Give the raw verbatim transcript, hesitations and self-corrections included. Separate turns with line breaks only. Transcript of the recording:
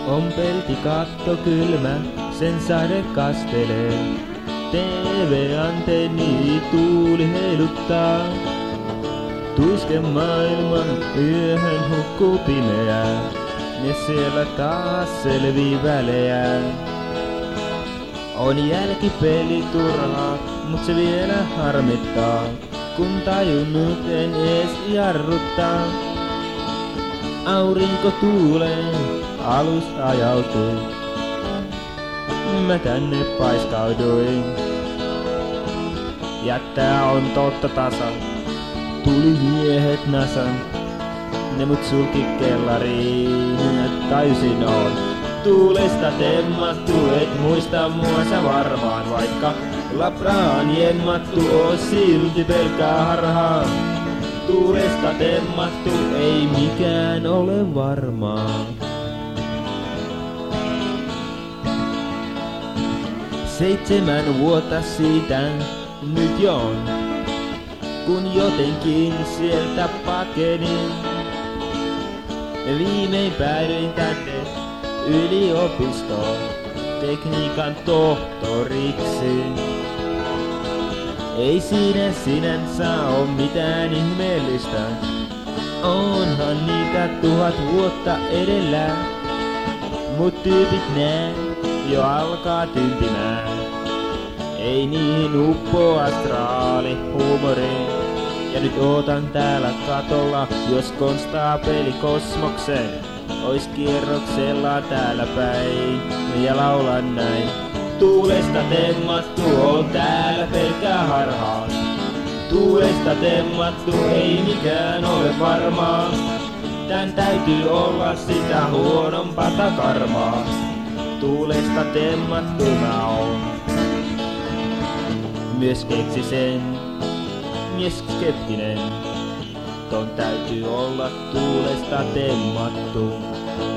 On peltikatto kylmä, sen sade kastelee. T V-antenni tuuli heiluttaa. Tuiske maailman yöhön hukkuu pimeää. Ja siellä taas selvii välejä. On jälkipeli turhaa, mut se vielä harmittaa. Kun tajunnut en ees jarruttaa. Aurinko tuulee, alus ajautui. Mä tänne paiskauduin. Ja tää on totta tasan. Tuli miehet nasan. Ne mut sulki kellariin. Täysin on tuulesta temmattu. Et muista mua sä varmaan. Vaikka labraan jemmattu oo silti pelkää harhaa. Tuulesta temmattu ei mikään ole varmaa. Seitsemän vuotta siitä nyt jo on, kun jotenkin sieltä pakenin. Viimein päädyin tänne yliopistoon tekniikan tohtoriksi. Ei siinä sinänsä oo mitään ihmeellistä, onhan niitä tuhat vuotta edellä. Mut tyypit nää jo alkaa tympimään. Ei niin uppo astraali huumori. Ja nyt ootan täällä katolla, jos konstaapeli kosmoksen ois kierroksella täällä päin. Ja laulan näin. Tuulesta temmattu on täällä pelkkää harhaa. Tuulesta temmattu ei mikään ole varmaa. Tän täytyy olla sitä huonompata karmaa. Tuulesta temmattu mä oon. Myös keksi sen, mies skeptinen. Ton täytyy olla tuulesta temmattu.